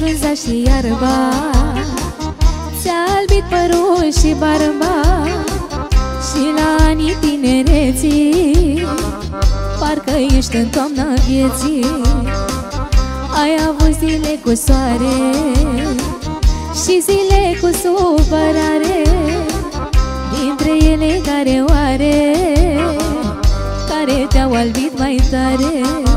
frunza și iarba, ți-a albit părul și barba. Și la anii tinereții parcă ești în toamna vieții. Ai avut zile cu soare și zile cu supărare, dintre ele care oare, care te-au albit mai tare.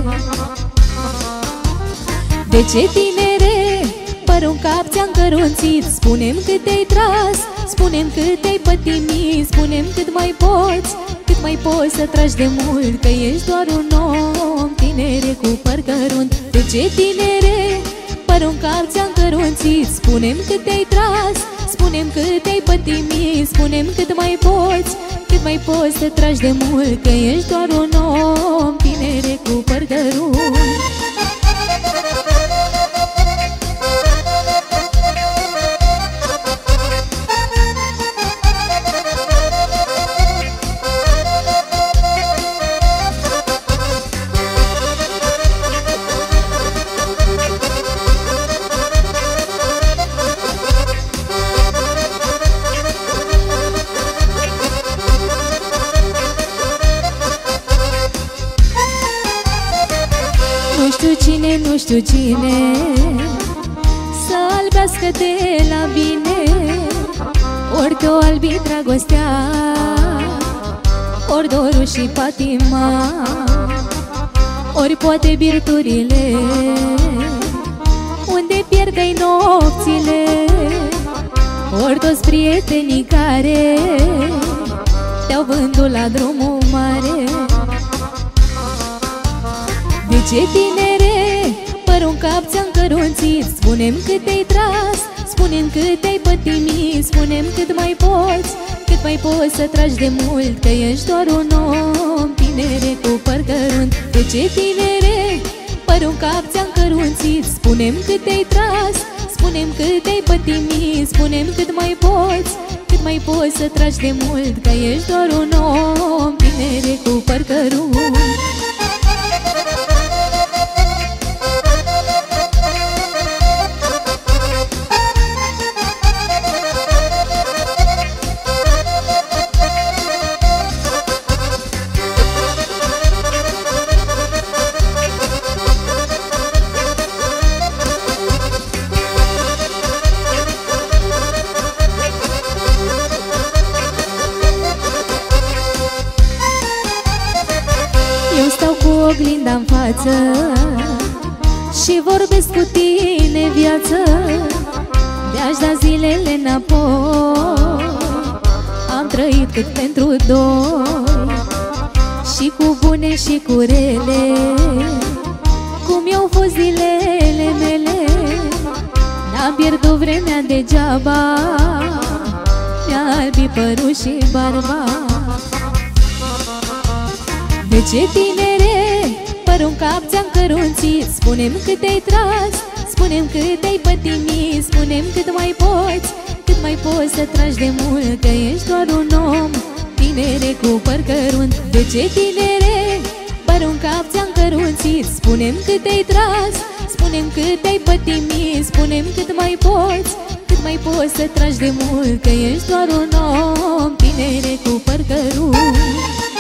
De ce, tinere, părul în cap ți-a încărunțit? Spune-mi cât te-ai tras, spune-mi cât te-ai pătimit, spune-mi cât mai poți, cât mai poți să tragi de mult, că ești doar un om, tinere, cu păr cărunt. De ce, tinere, părul în cap ți-a încărunțit? Spune-mi cât te-ai tras, spune-mi cât te-ai pătimit, spune-mi cât mai poți, cât mai poți să tragi de mult, că ești doar un om, tinere, cu păr cărunt. Nu știu cine, nu știu cine să albească-te la bine. Ori te-o albi dragostea, ori dorul și patima, ori poate birturile, unde pierdei nopțile, ori toți prietenii care te-au vândut la drumul mare. De ce, tinere, părul în cap ți-a încărunțit? Spune-mi cât te-ai tras, spune-mi cât te-ai pătimit, spune-mi cât mai poți, cât mai poți să tragi de mult, că ești doar un om, tinere, cu păr cărunt. De ce, tinere, părul în cap ți-a încărunțit? Spune-mi cât te-ai tras, spune-mi cât te-ai pătimit, spune-mi cât mai poți, cât mai poți să tragi de mult, că ești doar un om, tinere, cu păr cărunt. Eu stau cu oglinda-n față și vorbesc cu tine, viață. De-aș da zilele înapoi, am trăit cât pentru doi, și cu bune și cu rele, cum i-au fost zilele mele. N-am pierdut vremea degeaba, mi-a albit părul și barba. De ce, tinere, părul în cap ți-a încărunțit? Spune-mi cât te-ai tras, spune-mi cât te-ai pătimit, spune-mi cât mai poți, cât mai poți să tragi de mult, că ești doar un om, tinere, cu păr cărunt. De ce, tinere, părul în cap ți-a încărunțit? Spune-mi cât te-ai tras, spune-mi cât te-ai pătimit, spune-mi cât mai poți, cât mai poți să tragi de mult, că ești doar un om, tinere, cu păr cărunt.